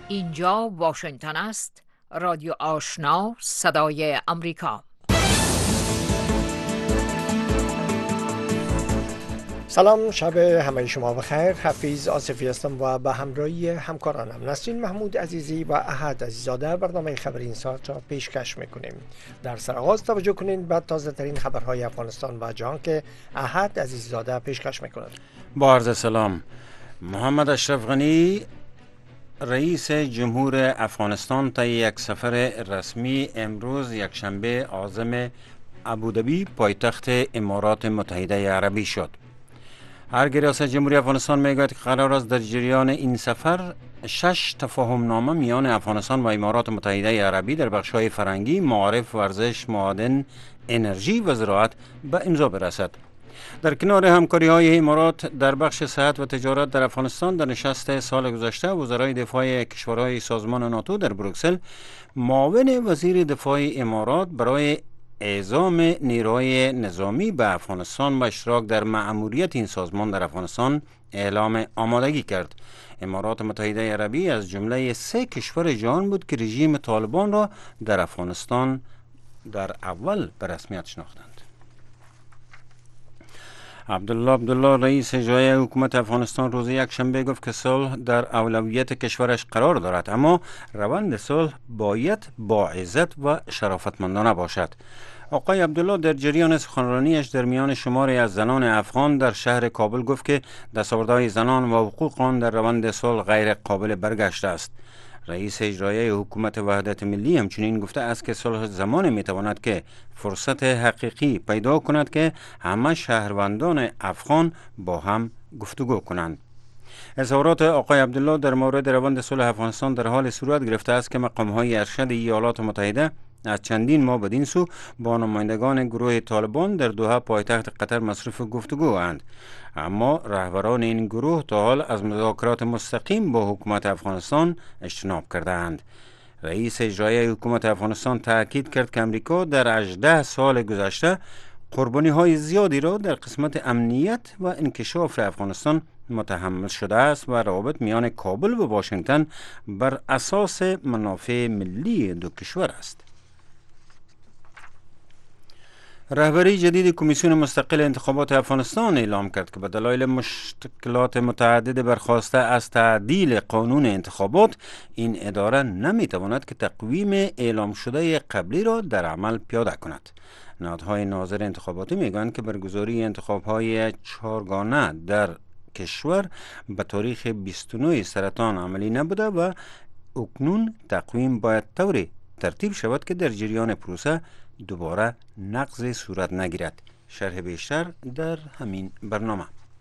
اینجا واشنگتن است. رادیو آشنا، صدای امریکا. سلام، شب همه شما بخیر. حفیظ آصفی هستم و به همراهی همکارانم نسرین محمود عزیزی و احد عزیزاده برنامه خبر این ساعت را پیشکش میکنیم. در سرآغاز توجه کنید به تازه ترین خبرهای افغانستان و جهان که احد عزیزاده پیشکش میکند. با عرض سلام. محمد اشرف غنی رئیس جمهور افغانستان طی یک سفر رسمی امروز یکشنبه عازم ابوظبی پایتخت امارات متحده عربی شد. هرگاه ریاست جمهوری افغانستان میگوید که قرار است در جریان این سفر 6 تفاهم نامه میان افغانستان و امارات متحده عربی در بخش‌های فرهنگی، معارف، ورزش، معادن، انرژی و زراعت به امضا برسد. در کنار همکاری‌های امارات در بخش صحت و تجارت در افغانستان، در نشست سال گذشته وزرای دفاع کشورهای سازمان ناتو در بروکسل معاون وزیر دفاع امارات برای اعزام نیروهای نظامی به افغانستان و اشتراک در مأموریت این سازمان در افغانستان اعلام آمادگی کرد. امارات متحده عربی از جمله 3 کشور جهان بود که رژیم طالبان را در افغانستان در اول به رسمیت شناختند. عبدالله رئیس اجرایی حکومت افغانستان روز یکشنبه گفت که صلح در اولویت کشورش قرار دارد، اما روند صلح باید با عزت و شرافتمندانه باشد. آقای عبدالله در جریان سخنرانیش در میان شماری از زنان افغان در شهر کابل گفت که دستاوردهای زنان و حقوق آن در روند صلح غیر قابل برگشت است. رئیس اجرایی حکومت وحدت ملی همچنین گفته است که صلح زمان میتواند که فرصت حقیقی پیدا کند که همه شهروندان افغان با هم گفتگو کنند. اظهارات آقای عبدالله در مورد روند صلح افغانستان در حال صورت گرفته است که مقام‌های ارشد ایالات متحده از چندین ماه بدین سو با نمایندگان گروه طالبان در دوحه پایتخت قطر مصروف گفتگواند، اما رهبران این گروه تا حال از مذاکرات مستقیم با حکومت افغانستان اجتناب کردند. رئیس اجرایی حکومت افغانستان تاکید کرد که امریکا در 18 سال گذشته قربانی‌های زیادی را در قسمت امنیت و انکشاف افغانستان متحمل شده است و روابط میان کابل و واشنگتن بر اساس منافع ملی دو کشور است. رهبری جدید کمیسیون مستقل انتخابات افغانستان اعلام کرد که به دلایل مشکلات متعدد برخواسته از تعدیل قانون انتخابات، این اداره نمیتواند که تقویم اعلام شده قبلی را در عمل پیاده کند. نهادهای ناظر انتخاباتی میگویند که برگزاری انتخابهای 4گانه در کشور به تاریخ 29 سرطان عملی نبوده و اکنون تقویم باید طوری ترتیب شود که در جریان پروسه دوباره نقض صورت نگیرد. شرح بیشتر در همین برنامه.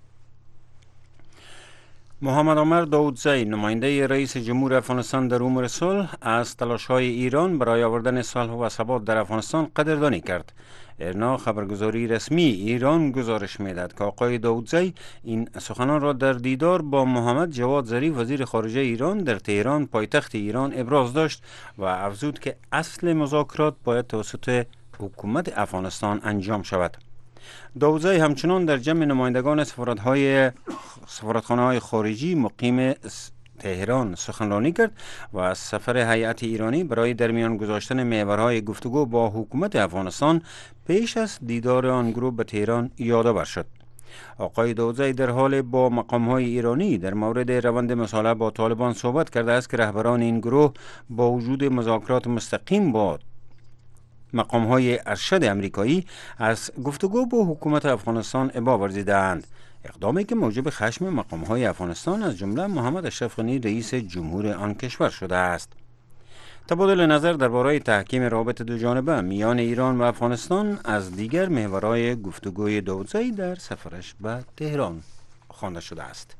محمد عمر داودزی نماینده رئیس جمهور افغانستان در امور صلح از تلاش‌های ایران برای آوردن صلح و ثبات در افغانستان قدردانی کرد. ارنا خبرگزاری رسمی ایران گزارش می‌دهد که آقای داودزی این سخنان را در دیدار با محمد جواد ظریف وزیر خارجه ایران در تهران پایتخت ایران ابراز داشت و افزود که اصل مذاکرات باید توسط حکومت افغانستان انجام شود. داودزی همچنان در جمع نمایندگان سفارتخانه‌های خارجی مقیم تهران سخنرانی کرد و از سفر هیئت ایرانی برای در میان گذاشتن محورهای گفتگو با حکومت افغانستان پیش از دیدار آن گروه به تهران یادآور شد. آقای داودزی در حال با مقام‌های ایرانی در مورد روند مصالحه با طالبان صحبت کرده است که رهبران این گروه با وجود مذاکرات مستقیم با مقام‌های ارشد امریکایی از گفتگو با حکومت افغانستان ابا ورزیدند، اقدامی که موجب خشم مقام‌های افغانستان از جمله محمد اشرف غنی رئیس جمهور آن کشور شده است. تبادل نظر درباره تحکیم روابط دو جانبه میان ایران و افغانستان از دیگر محورهای گفتگوی داودزی در سفرش به تهران خوانده شده است.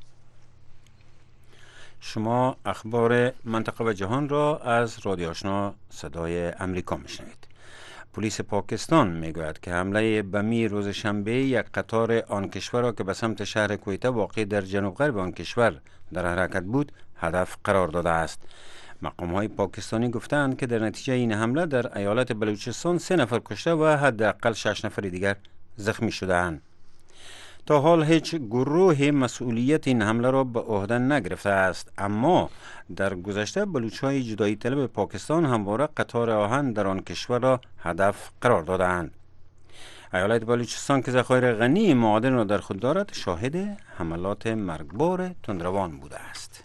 شما اخبار منطقه و جهان را از رادیو آشنا صدای امریکا میشنوید. پلیس پاکستان میگوید که حمله بمی روز شنبه یک قطار آن کشور را که به سمت شهر کویته واقع در جنوب غرب آن کشور در حرکت بود هدف قرار داده است. مقام‌های پاکستانی گفتند که در نتیجه این حمله در ایالت بلوچستان 3 نفر کشته و حداقل 6 نفر دیگر زخمی شدند. تا حال هیچ گروه مسئولیت این حمله را به عهده نگرفته است، اما در گذشته بلوچ‌های جدایی طلب پاکستان همواره قطار آهن در آن کشور را هدف قرار دادند. ایالت بلوچستان که ذخایر غنی معادن را در خود دارد، شاهد حملات مرگبار تندروان بوده است.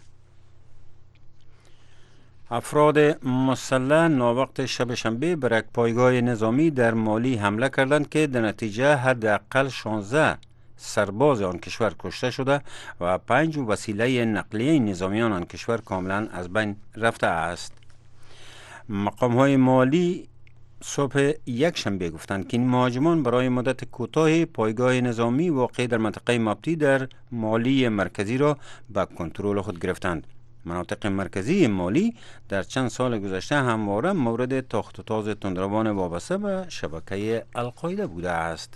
افراد مسلح ناوقت شب شنبه بر یک پایگاه نظامی در مالی حمله کردند که در نتیجه حداقل 16 سرباز آن کشور کشته شده و 5 وسیله نقلیه نظامیان آن کشور کاملا از بین رفته است. مقام‌های مالی صبح یک شنبه گفتند که این مهاجمان برای مدت کوتاه پایگاه نظامی واقع در منطقه مابتی در مالی مرکزی را به کنترل خود گرفتند. مناطق مرکزی مالی در چند سال گذشته همواره مورد تاخت و تاز تندروان وابسته به شبکه القاعده بوده است.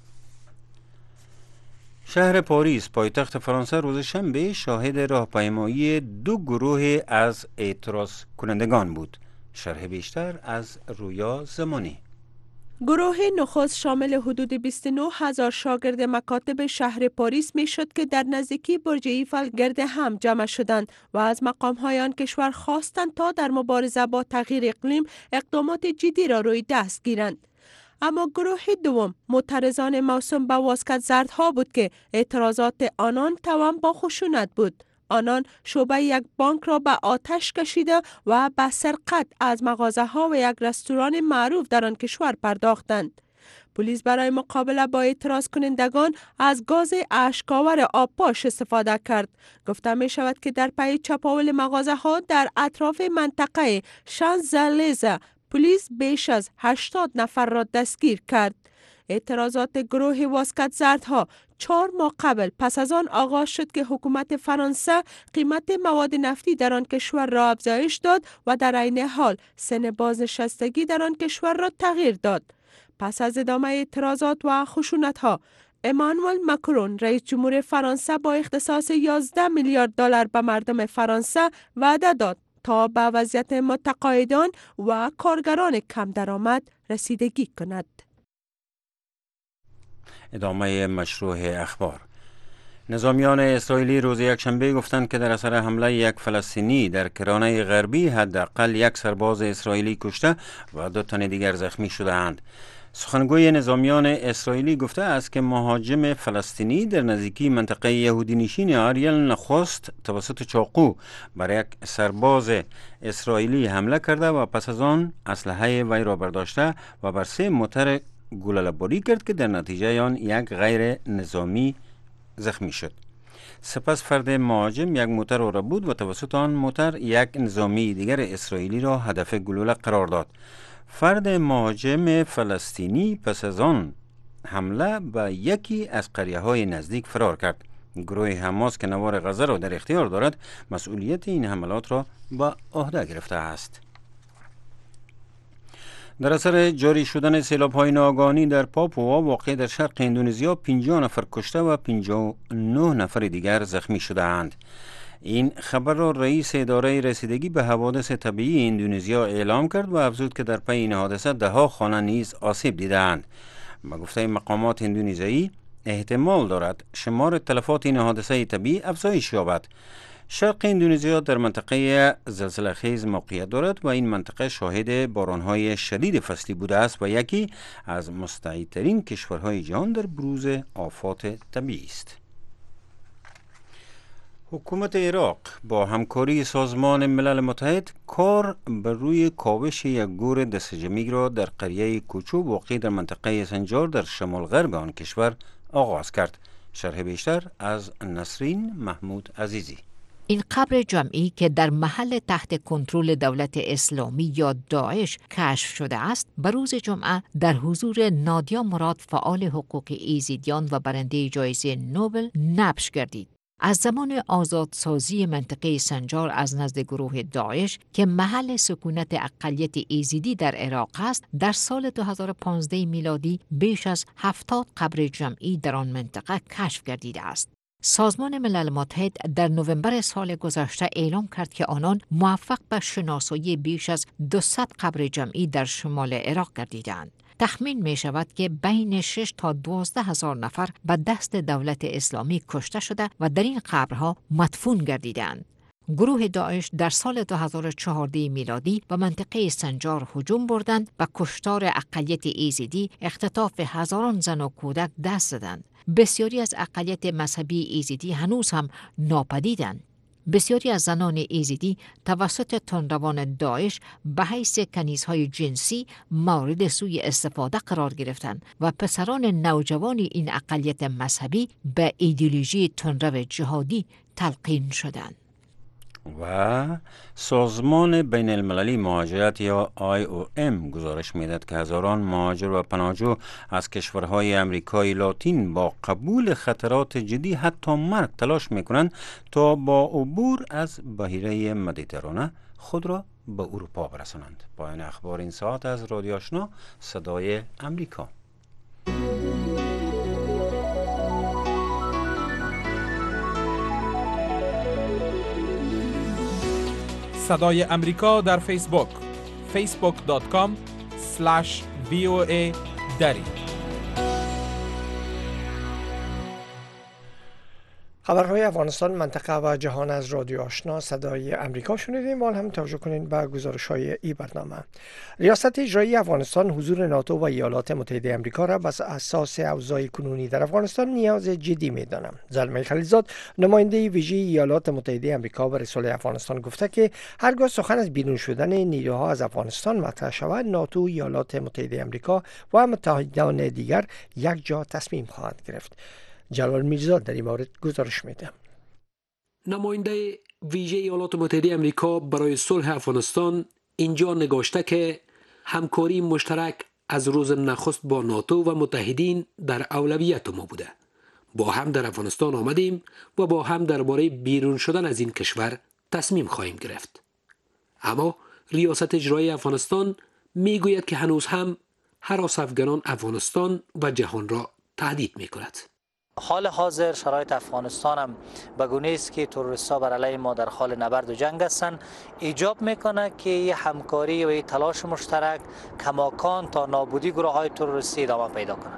شهر پاریس پایتخت فرانسه روز شنبه شاهد راهپیمایی 2 گروه از اعتراض کنندگان بود. شرح بیشتر از رویا زمانی. گروه نخست شامل حدود 29,000 شاگرد مکاتب شهر پاریس می شد که در نزدیکی برج ایفل گرد هم جمع شدند و از مقام‌های آن کشور خواستند تا در مبارزه با تغییر اقلیم اقدامات جدی را روی دست گیرند. اما گروه دوم معترضان موسوم به واسکت زردها بود که اعتراضات آنان توأم با خشونت بود. آنان شعبه یک بانک را به آتش کشیده و به سرقت از مغازه ها و یک رستوران معروف در آن کشور پرداختند. پلیس برای مقابله با اعتراض کنندگان از گاز اشک‌آور آبپاش استفاده کرد. گفته می شود که در پی چپاول مغازه ها در اطراف منطقه شانزلیزه پلیس بیش از 80 نفر را دستگیر کرد. اعتراضات گروه واسکت زردها 4 ماه قبل پس از آن آغاز شد که حکومت فرانسه قیمت مواد نفتی در آن کشور را افزایش داد و در عین حال سن بازنشستگی در آن کشور را تغییر داد. پس از ادامه اعتراضات و خشونت‌ها، امانوئل ماکرون رئیس جمهور فرانسه با اختصاص 11 میلیارد دلار به مردم فرانسه وعده داد تا به وضعیت متقاعدان و کارگران کم درآمد رسیدگی کند. ادامه مشروع اخبار. نظامیان اسرائیلی روز یکشنبه گفتند که در اثر حمله یک فلسطینی در کرانه غربی حداقل 1 سرباز اسرائیلی کشته و 2 تن دیگر زخمی شده‌اند. سخنگوی نظامیان اسرائیلی گفته است که مهاجم فلسطینی در نزدیکی منطقه یهودی نشین آریل نخست توسط چاقو بر یک سرباز اسرائیلی حمله کرده و پس از آن اسلحه وی را برداشته و بر 3 موتر گلوله‌باری کرد که در نتیجه آن یک غیر نظامی زخمی شد. سپس فرد مهاجم یک موتر را بود و توسط آن موتر یک نظامی دیگر اسرائیلی را هدف گلوله قرار داد. فرد مهاجم فلسطینی پس از آن حمله به یکی از قریه‌های نزدیک فرار کرد. گروه حماس که نوار غزه را در اختیار دارد مسئولیت این حملات را به عهده گرفته است. در اثر جاری شدن سیلاب‌های ناگهانی در پاپوا واقع در شرق اندونزیا 50 نفر کشته و 59 نفر دیگر زخمی شده‌اند. این خبر را رئیس اداره رسیدگی به حوادث طبیعی اندونزیا اعلام کرد و افزود که در پی این حادثه 10 خانه نیز آسیب دیده‌اند. به گفته مقامات اندونزیایی احتمال دارد شمار تلفات این حادثه طبیعی افزایش یابد. شرق اندونزیا در منطقه زلزله خیز موقعیت دارد و این منطقه شاهد بارانهای شدید فصلی بوده است و یکی از مستعدترین کشورهای جهان در بروز آفات طبیعی است. حکومت عراق با همکاری سازمان ملل متحد کار بر روی کاوش یک گور دستجمعی را در قریه کوچو واقع در منطقه سنجار در شمال غرب آن کشور آغاز کرد. شرح بیشتر از نسرین محمود عزیزی. این قبر جمعی که در محل تحت کنترل دولت اسلامی یا داعش کشف شده است، بر روز جمعه در حضور نادیا مراد فعال حقوق ایزیدیان و برنده جایزه نوبل نبش گردید. از زمان آزادسازی منطقه سنجار از نزد گروه داعش که محل سکونت اقلیت ایزیدی در عراق است، در سال 2015 میلادی بیش از 70 قبر جمعی در آن منطقه کشف گردیده است. سازمان ملل متحد در نوامبر سال گذشته اعلام کرد که آنان موفق به شناسایی بیش از 200 قبر جمعی در شمال عراق گردیدند. تخمین می شود که بین 6 تا 12 هزار نفر به دست دولت اسلامی کشته شده و در این قبرها مدفون گردیدند. گروه داعش در سال 2014 میلادی به منطقه سنجار هجوم بردند و کشتار اقلیت ایزیدی، اختطاف هزاران زن و کودک دست زدند. بسیاری از اقلیت مذهبی ایزیدی هنوز هم ناپدیدند. بسیاری از زنان ایزیدی توسط تندروان داعش به حیث کنیزهای جنسی مورد سوء استفاده قرار گرفتند و پسران نوجوان این اقلیت مذهبی به ایدئولوژی تندرو جهادی تلقین شدند. و سازمان بین المللی مهاجرت یا IOM گزارش می‌دهد که هزاران مهاجر و پناهجو از کشورهای امریکای لاتین با قبول خطرات جدی حتی مرگ تلاش می‌کنند تا با عبور از بحیره مدیترانه خود را به اروپا برسانند. پایان اخبار این ساعت از رادیو آشنا صدای امریکا. صدای امریکا در فیسبوک facebook.com/VOA دری. خبرهای افغانستان، منطقه و جهان از رادیو آشنا صدای امریکا شنیدیم. حال هم توجه کنید به گزارش‌های این برنامه. ریاست اجرایی افغانستان حضور ناتو و ایالات متحده آمریکا را بر اساس اوضاع کنونی در افغانستان نیاز جدی می‌دانم. زلمه خلیلزاد، نماینده ویژه ایالات متحده آمریکا برای صلح افغانستان، گفته که هرگاه سخن از بیرون شدن نیروها از افغانستان مطرح شود، ناتو، ایالات متحده آمریکا و متحدان دیگر یک جا تصمیم خواهند گرفت. جلال میرزا در این مورد گزارش میده. نماینده ویژه ایالات متحده آمریکا برای صلح افغانستان اینجا نگاشته که همکاری مشترک از روز نخست با ناتو و متحدین در اولویت ما بوده. با هم در افغانستان آمدیم و با هم درباره بیرون شدن از این کشور تصمیم خواهیم گرفت. اما ریاست اجرایی افغانستان میگوید که هنوز هم هراس افغانان افغانستان و جهان را تهدید میکند. حال حاضر شرایط افغانستان هم به گونه‌ای است که تروریست‌ها بر علیه ما در حال نبرد و جنگ هستند، ایجاب میکنه که این همکاری و این تلاش مشترک کماکان تا نابودی گروه‌های تروریستی ادامه پیدا کنه.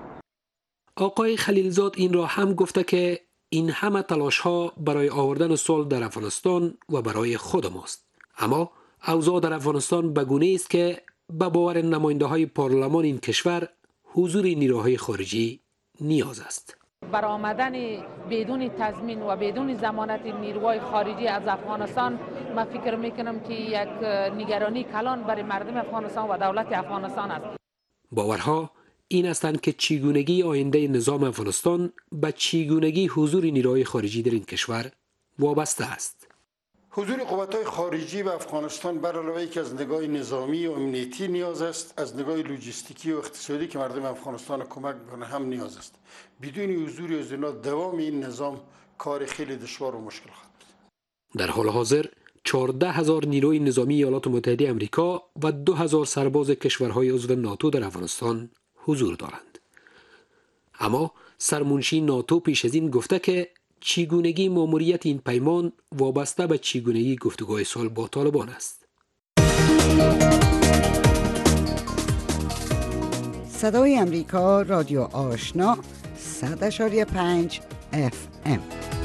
آقای خلیلزاد این را هم گفته که این همه تلاش‌ها برای آوردن صلح در افغانستان و برای خود ماست، اما اوضاع در افغانستان به گونه‌ای است که به باور نماینده‌های پارلمان این کشور حضور نیروهای خارجی نیاز است. برآمدن بدون تضمین و بدون ضمانت نیروهای خارجی از افغانستان، من فکر میکنم که یک نگرانی کلان برای مردم افغانستان و دولت افغانستان است. باورها این هستند که چگونگی آینده نظام افغانستان به چگونگی حضور نیروهای خارجی در این کشور وابسته است. حضور قوت‌های خارجی به افغانستان بر علاوه که از نگاه نظامی و امنیتی نیاز است، از نگاه لوجستیکی و اقتصادی که مردم افغانستان کمک کنه هم نیاز است. بدون حضور از اینا دوام این نظام کار خیلی دشوار و مشکل خواهد بود. در حال حاضر 14,000 نیروی نظامی ایالات متحده آمریکا و 2,000 سرباز کشورهای عضو ناتو در افغانستان حضور دارند. اما سرمنشی ناتو پیش از این گفته که چگونگی ماموریت این پیمان وابسته به چگونگی گفتگوهای صلح با طالبان است. صدای امریکا، رادیو آشنا 100.5 FM.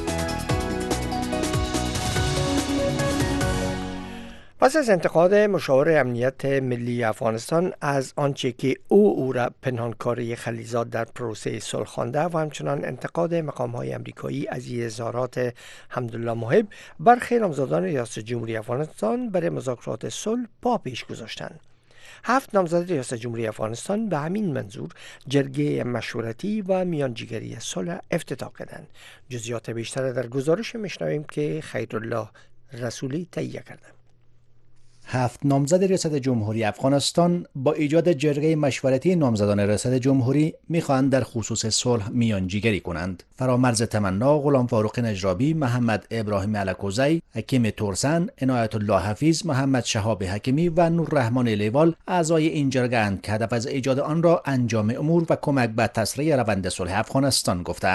پس از انتقاد مشاور امنیت ملی افغانستان از آنچه که او را پنهانکاری خلیلزاد در پروسه صلح خوانده و همچنان انتقاد مقام‌های آمریکایی از اظهارات حمدالله محب، برخی نامزدان ریاست جمهوری افغانستان برای مذاکرات صلح پا پیش گذاشتند. 7 نامزد ریاست جمهوری افغانستان به همین منظور جرگه مشورتی و میانجیگری صلح افتتاح کردند. جزئیات بیشتر در گزارش میشنویم که خیرالله رسولی تهیه کرده. 7 نامزد ریاست جمهوری افغانستان با ایجاد جرگه مشورتی نامزدان ریاست جمهوری میخواهند در خصوص صلح میانجیگری کنند. فرامرز تمنا، غلام فاروق نجرابی، محمد ابراهیم علکوزی، حکیم تورسن، عنایت الله حفیظ، محمد شهاب حکیمی و نور رحمان لیوال اعضای این جرگه اند که هدف از ایجاد آن را انجام امور و کمک به تسریع روند صلح افغانستان گفتند.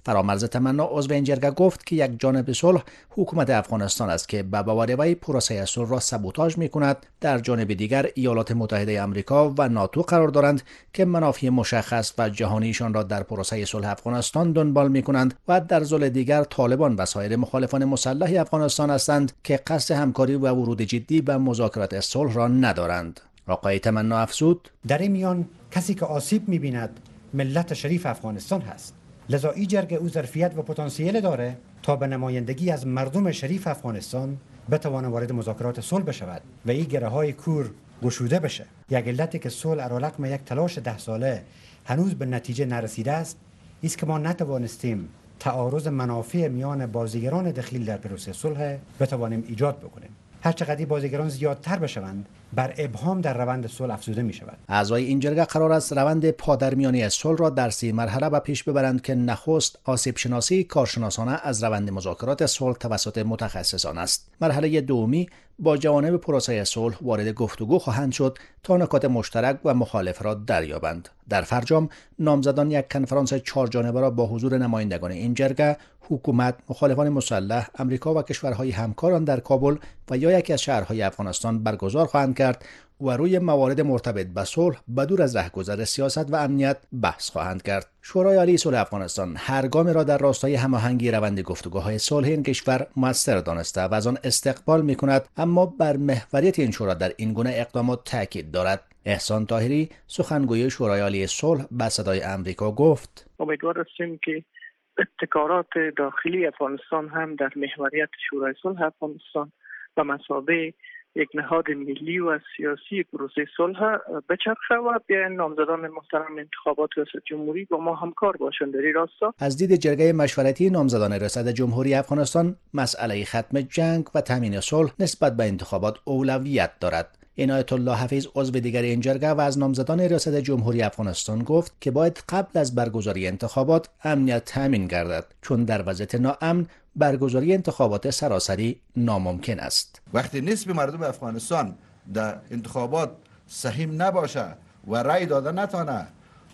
فرامرز تمنا عضو این جرگه گفت که یک جانب صلح حکومت افغانستان است که به باور وی پروسه صلح را سابوتاژ می‌کند، در جانب دیگر ایالات متحده آمریکا و ناتو قرار دارند که منافع مشخص و جهانیشان را در پروسه صلح افغانستان دنبال می‌کنند و در ضلع دیگر طالبان و سایر مخالفان مسلح افغانستان هستند که قصد همکاری و ورود جدی به مذاکرات صلح را ندارند. آقای تمنا افزود: در این میان کسی که آسیب می‌بیند ملت شریف افغانستان هست، لذا این جرگه او ظرفیت و پتانسیل داره تا به نمایندگی از مردم شریف افغانستان بتوانه وارد مذاکرات صلح بشود و این گره‌های کور گشوده بشه. یک علتی که صلح علیرغم یک تلاش 10 ساله هنوز به نتیجه نرسیده است، است که ما نتوانستیم تعارض منافع میان بازیگران دخیل در پروسه صلح بتوانیم ایجاد بکنیم. هر چقدر بازیگران زیادتر بشوند، بر ابهام در روند صلح افزوده می شود. اعضای این جرگه قرار است روند پادرمیانی صلح را در 3 مرحله به پیش ببرند که نخست آسیب شناسی کارشناسانه از روند مذاکرات صلح توسط متخصصان است. مرحله دومی با جوانب پروسه صلح وارد گفتگو خواهند شد تا نکات مشترک و مخالف را دریابند. در فرجام نامزدان یک کنفرانس 4 جانبه را با حضور نمایندگان این جرگه، حکومت، مخالفان مسلح، امریکا و کشورهای همکاران در کابل و یا یکی از شهرهای افغانستان برگزار خواهند کرد و روی موارد مرتبط به صلح بدور از رهگذر سیاست و امنیت بحث خواهند کرد. شورای عالی صلح افغانستان هر گام را در راستای هماهنگی روند گفتگوهای صلح این کشور موثر دانسته و از آن استقبال می‌کند، اما بر محوریت این شورا در این گونه اقدامات تاکید دارد. احسان طاهری سخنگوی شورای عالی صلح به صدای آمریکا گفت: امیدوار هستیم که ابتکارات داخلی افغانستان هم در محوریت شورای صلح افغانستان و مثابه یک نهاد ملی و سیاسی پروسه صلح بچرخه و بیاین نامزدان محترم انتخابات ریاست جمهوری با ما همکار باشند در این راستا. از دید جرگه مشورتی نامزدان ریاست جمهوری افغانستان، مسئله ختم جنگ و تامین صلح نسبت به انتخابات اولویت دارد. عنایت الله حفیظ عضو دیگر این جرگه و از نامزدان ریاست جمهوری افغانستان گفت که باید قبل از برگزاری انتخابات امنیت تامین گردد، چون در وضعیت ناامن برگزاری انتخابات سراسری ناممکن است. وقتی نصف مردم افغانستان در انتخابات سهیم نباشه و رأی داده نتونه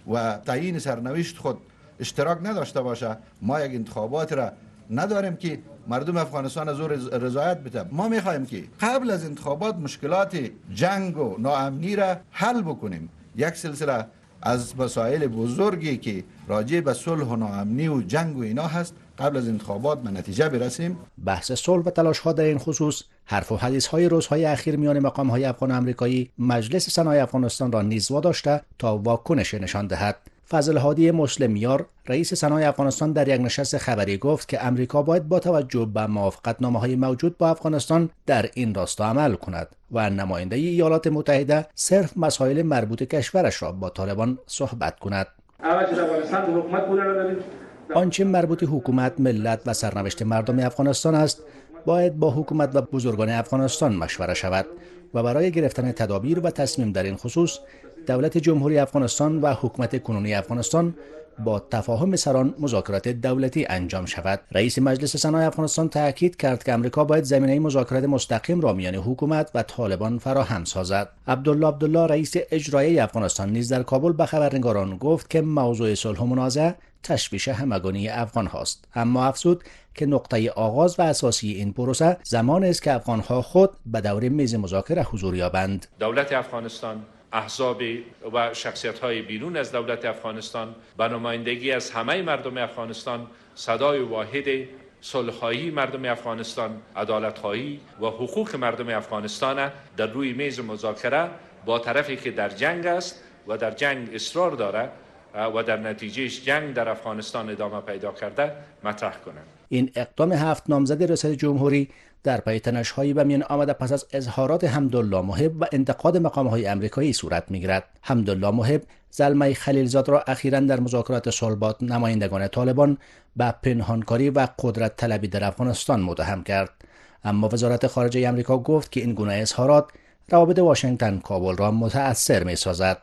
و تعیین سرنوشت خود اشتراک نداشته باشه، ما یک انتخابات را نداریم که مردم افغانستان از او رضایت بده. ما میخوایم که قبل از انتخابات مشکلات جنگ و ناامنی را حل بکنیم. یک سلسله از مسائل بزرگی که راجع به صلح و ناامنی و جنگ و اینا هست قبل از انتخابات به نتیجه برسیم. بحث صلح و تلاش‌ها در این خصوص حرف و حدیث‌های روزهای اخیر میان مقام‌های افغان و آمریکایی مجلس سنای افغانستان را نیز واداشته تا واکنش نشان دهد. فضل هادی مسلمیار رئیس سنای افغانستان در یک نشست خبری گفت که امریکا باید با توجه به موافقتنامه‌های موجود با افغانستان در این راستا عمل کند و نماینده ایالات متحده صرف مسائل مربوط کشورش را با طالبان صحبت کند. آنچه مربوط حکومت، ملت و سرنوشت مردم افغانستان است باید با حکومت و بزرگان افغانستان مشوره شود و برای گرفتن تدابیر و تصمیم در این خصوص دولت جمهوری افغانستان و حکومت کنونی افغانستان با تفاهم سران مذاکرات دولتی انجام شود. رئیس مجلس سنای افغانستان تاکید کرد که امریکا باید زمینه مذاکرات مستقیم را میان حکومت و طالبان فراهم سازد. عبدالله رئیس اجرایی افغانستان نیز در کابل به خبرنگاران گفت که موضوع صلح و منازعه تشویش همگانی افغان هاست، اما افزود که نقطه آغاز و اساسی این پروسه زمان است که افغان ها خود به دور میز مذاکره حضور یابند. دولت افغانستان، احزاب و شخصیت‌های بیرون از دولت افغانستان به نمایندگی از همه مردم افغانستان صدای واحد صلح‌خواهی مردم افغانستان، عدالت‌خواهی و حقوق مردم افغانستان در روی میز مذاکره با طرفی که در جنگ است و در جنگ اصرار دارد و در نتیجهش جنگ در افغانستان ادامه پیدا کرده مطرح کنند. این اقدام 7 نامزد ریاست جمهوری در پی تنش‌هایی به میان آمده پس از اظهارات حمدالله محب و انتقاد مقام‌های آمریکایی صورت می‌گیرد. حمدالله محب زلمه خلیلزاد را اخیراً در مذاکرات صلح با نمایندگان طالبان به پنهانکاری و قدرت طلبی در افغانستان متهم کرد، اما وزارت خارجه آمریکا گفت که این گونه اظهارات روابط واشنگتن کابل را متأثر می‌سازد.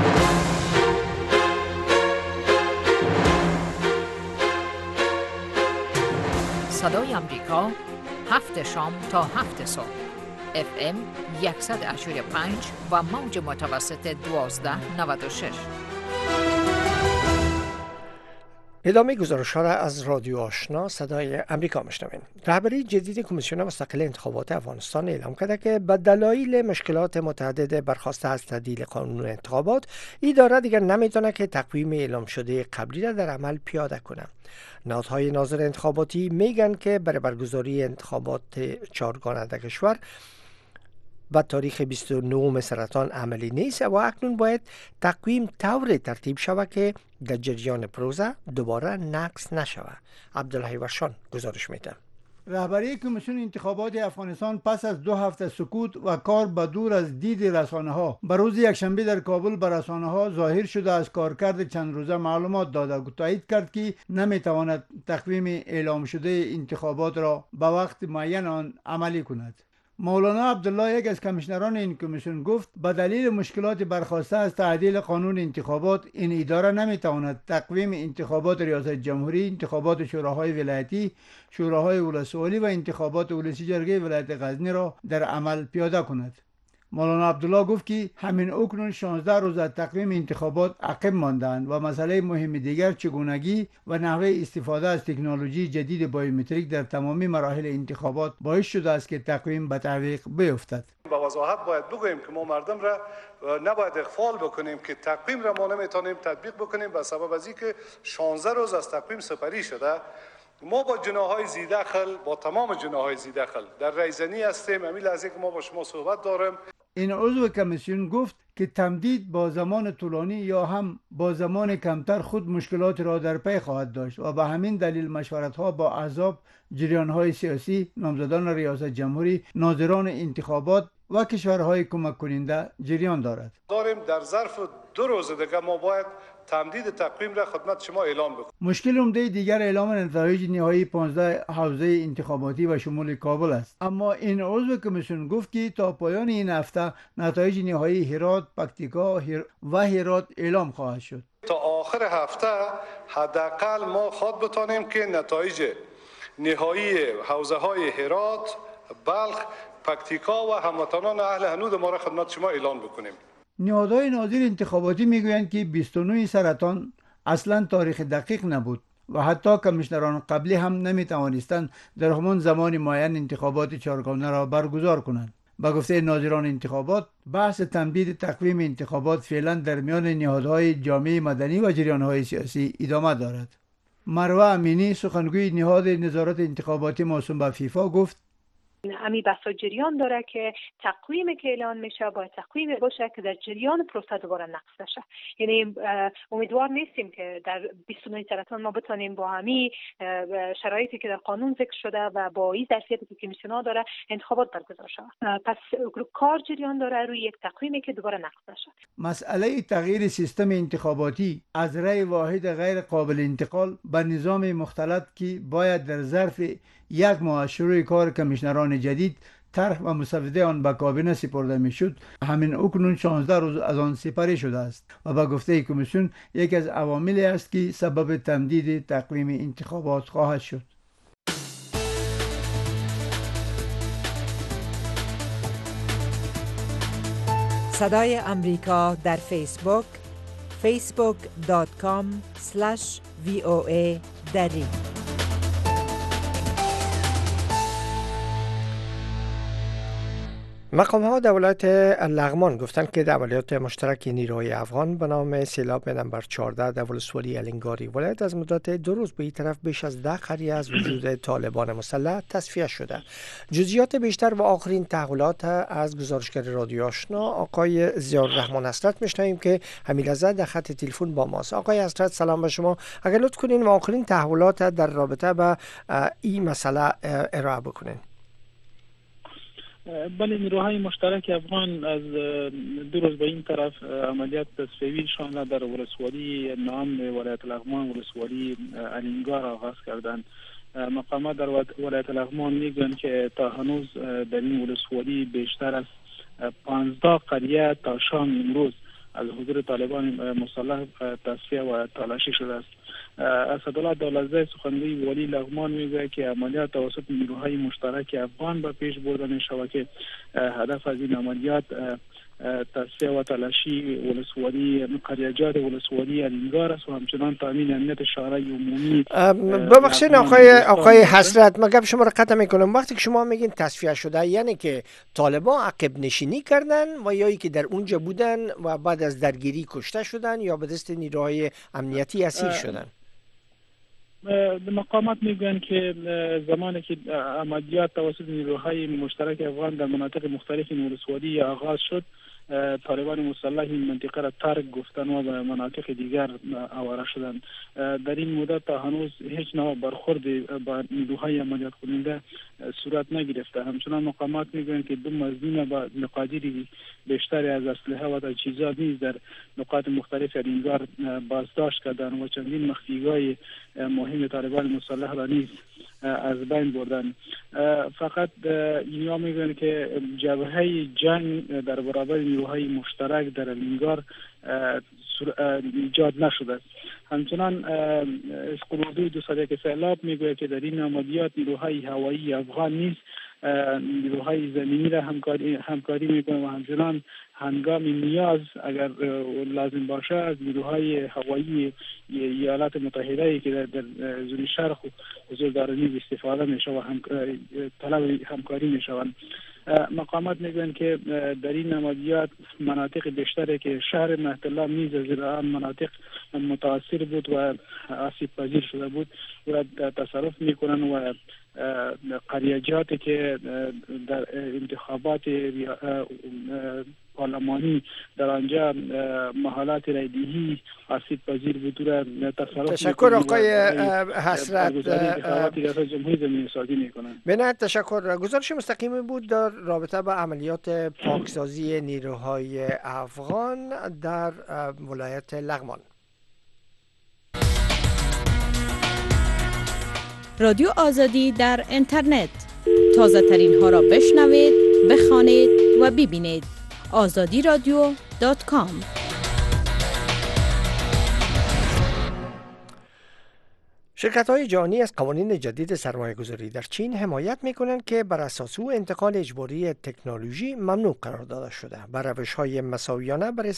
صدای آمریکا 7 شام تا 7 صبح FM 100.5 و موج متوسط 1296. ادامه گزارش ها را از رادیو آشنا صدای امریکا میشنوین. رهبری جدید کمیسیون مستقل انتخابات افغانستان اعلام کرده که به دلایل مشکلات متعدد برخواسته از تعدیل قانون انتخابات، اداره دیگر نمیتونه که تقویم اعلام شده قبلی را در عمل پیاده کنه. نهادهای ناظر انتخاباتی میگن که برای برگزاری انتخابات چهارگانه در کشور و تاریخ 29 سرطان عملی نیست و اکنون باید تقویم طور ترتیب شود که در جریان پروسه دوباره نقص نشود. عبدالله ورشان گزارش میده. رهبری کمیسیون انتخابات افغانستان پس از 2 هفته سکوت و کار به دور از دید رسانه ها به روز یکشنبه در کابل به رسانه ها ظاهر شده از کارکرد چند روزه معلومات داده و تایید کرد که نمیتواند تقویم اعلام شده انتخابات را به وقت معین آن عملی کند. مولانا عبدالله، یک از کمیشنران این کمیسیون، گفت به دلیل مشکلات برخاسته از تعدیل قانون انتخابات این اداره نمیتواند تقویم انتخابات ریاست جمهوری، انتخابات شوراهای ولایتی، شوراهای ولسوالی و انتخابات ولسی جرگه ولایت غزنی را در عمل پیاده کند. مولانا عبدالله گفت که همین اکنون 16 روز از تقویم انتخابات عقب ماندند و مسئله مهم دیگر چگونگی و نحوه استفاده از تکنولوژی جدید بایومتریک در تمامی مراحل انتخابات باعث شده است که تقویم به تعویق بیفتد. با وضاحت باید بگوییم که ما مردم را نباید اغفال بکنیم که تقویم را ما نمیتونیم تطبیق بکنیم به سبب از اینکه 16 روز از تقویم سپری شده. ما با جناح‌های ذی‌دخل، با تمام جناح‌های ذی‌دخل در رایزنی هستیم. همین لحظه که ما با شما صحبت داریم. این عضو کمیسیون گفت که تمدید با زمان طولانی یا هم با زمان کمتر خود مشکلات را در پی خواهد داشت و به همین دلیل مشورت‌ها با احزاب، جریان‌های سیاسی، نامزدان ریاست جمهوری، ناظران انتخابات و کشورهای کمک کننده جریان دارد. در ظرف 2 روز دیگر ما باید تمدید تقویم را خدمت شما اعلام بکنیم. مشکل عمده دیگر اعلام نتایج نهایی 15 حوزه انتخاباتی و شمول کابل است. اما این عضو کمیسیون گفت که تا پایان این هفته نتایج نهایی هرات، پکتیکا و هرات اعلام خواهد شد. تا آخر هفته حداقل ما خود بتانیم که نتایج نهایی حوزه های هرات، بلخ، پکتیکا و هموطنان اهل حنود ما را خدمت شما اعلان بکنیم. نهادهای ناظر انتخاباتی میگویند که 29 سرطان اصلا تاریخ دقیق نبود و حتی کمیشنران قبلی هم نمیتوانستند در همان زمان معین انتخابات چهارگانه را برگزار کنند. با گفته ناظران انتخابات، بحث تمدید تقویم انتخابات فعلا در میان نهادهای جامعه مدنی و جریانهای سیاسی ادامه دارد. مروه امینی، سخنگوی نهاد نظارت انتخاباتی موسوم به فیفا، گفت امی بحثا جریان داره که تقویمی که اعلان میشه باید تقویمی باشه که در جریان پروسه دوباره نقض نشه. یعنی امیدوار نیستیم که در 29 سرطان ما بتونیم با همین شرایطی که در قانون ذکر شده و با این ظرفیتی که کمیسیون داره انتخابات برگزار شود. پس کار جریان داره روی یک تقویمی که دوباره نقض نشه. مسئله تغییر سیستم انتخاباتی از رأی واحد غیر قابل انتقال به نظام مختلط که باید در ظرف 1 ماه از شروع کار کمیشنران جدید طرح و مسوده آن به کابینه سپرده میشد، همین اکنون 16 روز از آن سپری شده است و به گفته کمیسیون یکی از عواملی است که سبب تمدید تقویم انتخابات خواهد شد. صدای امریکا در فیسبوک facebook.com/VOA دری. مقام‌ها در ولایت لغمان گفتند که در عملیات مشترک نیروهای افغان به نام سیلاب نمبر 14 در ولسوالی الینگاری ولایت از مدت 2 روز به این طرف بیش از 10 قریه از وجود طالبان مسلح تصفیه شده. جزئیات بیشتر و آخرین تحولات از گزارشگر رادیو آشنا آقای ضیاءالرحمن حسرت میشنویم که همین لحظه در خط تلفن با ماست. آقای حسرت سلام به شما. اگر لطف کنین و آخرین تحولات در رابطه با این مسئله ارائه بکنین. بله، نیروهای مشترک افغان از 2 روز به این طرف عملیات تصفیه‌ای شامل در ولسوالی نام ولایت لغمان ولسوالی الینگار آغاز کردند. مقامات در ولایت لغمان میگن که تا هنوز در این ولسوالی بیشتر از 15 قریه تا شام امروز از حضور طالبان مسلح تصفیه و تلاشی شده است. اسدالله دولتزی سخنگوی والی لغمان میگه که عملیات توسط نیروهای مشترک افغان به پیش برده می شود که هدف از این عملیات تصفیه و تلاشی ولسوالی قریجات ولسوالی الینگار است و همچنان تامین امنیت شهرهای عمومی. ببخشید آقای حسرت، من گپ شما را قطع میکنم. وقتی که شما میگین تصفیه شده یعنی که طالبان عقب نشینی کردن و یا که در اونجا بودن و بعد از درگیری کشته شدن یا به دست نیروهای امنیتی اسیر شدن؟ مقامات میگن که زمانی که عملیات توسط نیروهای مشترک افغان در مناطق مختلف ولسوالی آغاز شد، طالبان مسلح این منطقه را ترک گفتن و به مناطق دیگر آواره شدند. در این مدت تا هنوز هیچ نوع برخورد با نیروهای عملیات کننده صورت نگرفته. همچنان مقامات میگویند که 2 مظنون با مقادیر بیشتری از اسلحه و تجهیزات نیز در نقاط مختلف الینگار بازداشت کردند و چندین مخفیگاه مهم طالبان مسلح را نیز از بین بردن. فقط اینها میگویند که جبهه جنگ در برابر نیروهای مشترک در الینگار ایجاد نشده است. همچنان اسقلوبی 201 سیلاب میگوید که در این عملیات نیروهای هوایی افغان نیز نیروهای زمینی را همکاری میکنه و همچنان هنگام نیاز اگر لازم باشه از نیروهای هوایی ایالات متحده که در زون شرق حضور داره نیز استفاده میشه و طلب همکاری میشوند. مقامات میگن که در این عملیات مناطق بیشتری که شهر مهد الله نیز از آن مناطق متاثر بود و آسیب پذیر شده بود و تصرف میکنن و قریجاتی که در انتخابات پارلمانی در آنجا محالات رایدهی آسیب پذیر بود و تصرف تشکر آقای حسرت. بنابراین تشکر. گزارش مستقیمی بود در رابطه با عملیات پاکسازی نیروهای افغان در ولایت لغمان. رادیو آزادی در اینترنت، تازه ترین ها را بشنوید، بخوانید و ببینید. azadiradio.com. شرکت‌های جهانی از قوانین جدید سرمایه‌گذاری در چین حمایت می‌کنند که بر اساس او انتقال اجباری تکنولوژی ممنوع قرار داده شده. بر روش‌های مساویانه برای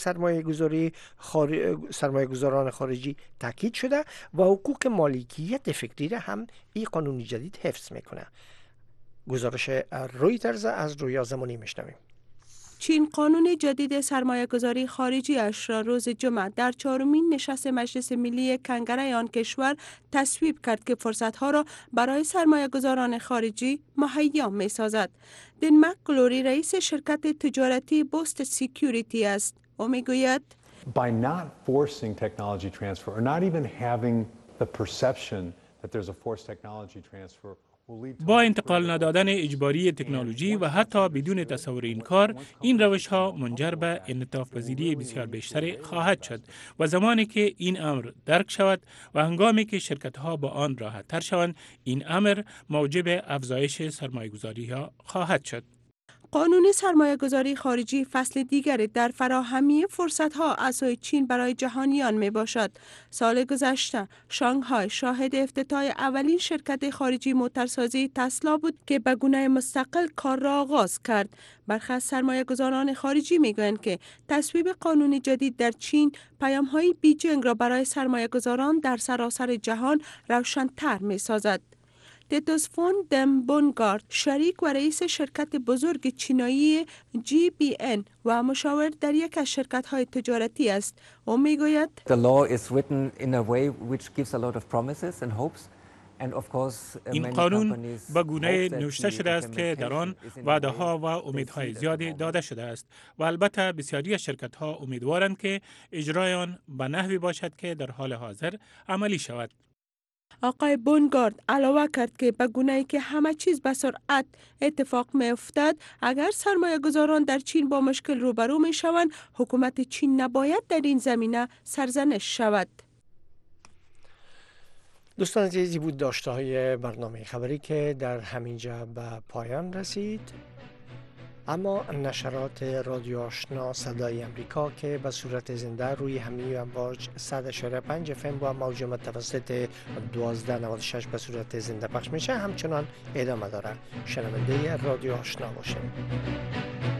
سرمایه‌گذاران خارجی تاکید شده و حقوق مالکیت فکری را هم این قانون جدید حفظ می‌کنه. گزارش رویترز از رویا زمانی می‌شنویم. چین قانون جدید سرمایه‌گذاری خارجی اش را روز جمعه در 4مین نشست مجلس ملی کنگره آن کشور تصویب کرد که فرصت‌ها را برای سرمایه‌گذاران خارجی مهیا می‌سازد. دن مک‌گلوری رئیس شرکت تجارتی بوست سکیوریتی است. او می‌گوید By not forcing technology transfer or not even having the perception that there's a forced technology transfer, با انتقال ندادن اجباری تکنولوژی و حتی بدون تصور این کار، این روش ها منجر به انعطاف پذیری بسیار بیشتری خواهد شد و زمانی که این امر درک شود و هنگامی که شرکت ها با آن راحت تر شوند، این امر موجب افزایش سرمایه‌گذاری ها خواهد شد. قانون سرمایه‌گذاری خارجی فصل دیگری در فراهمی فرصت‌ها از سوی چین برای جهانیان می‌باشد. سال گذشته شانگهای شاهد افتتاح اولین شرکت خارجی موتورسازی تسلا بود که به گونه مستقل کار را آغاز کرد. برخی از سرمایه‌گذاران خارجی می‌گویند که تصویب قانون جدید در چین پیام‌های بیجنگ را برای سرمایه‌گذاران در سراسر جهان روشن‌تر می‌سازد. تتوس فون دم بونگارد، شریک و رئیس شرکت بزرگ چینایی GBN و مشاور در یک از شرکت‌های تجارتی است. او میگوید The law is written in a way which gives a lot of promises and hopes. این قانون به گونه نوشته شده است که در آن وعده‌ها و امیدهای زیادی داده شده است و البته بسیاری از شرکت‌ها امیدوارند که اجرای آن به نحوی باشد که در حال حاضر عملی شود. آقای بونگارد علاوه کرد که به گونه‌ای که همه چیز به سرعت اتفاق می افتد، اگر سرمایه‌گذاران در چین با مشکل روبرو می شوند، حکومت چین نباید در این زمینه سرزنش شود. دوستان عزیزی بود داشته های برنامه خبری که در همینجا به پایان رسید. اما نشرات رادیو آشنا صدای امریکا که به صورت زنده روی همه امواج 100.5 FM و موج متوسط 1296 به صورت زنده پخش میشه همچنان ادامه داره. شنونده رادیو آشنا باشید.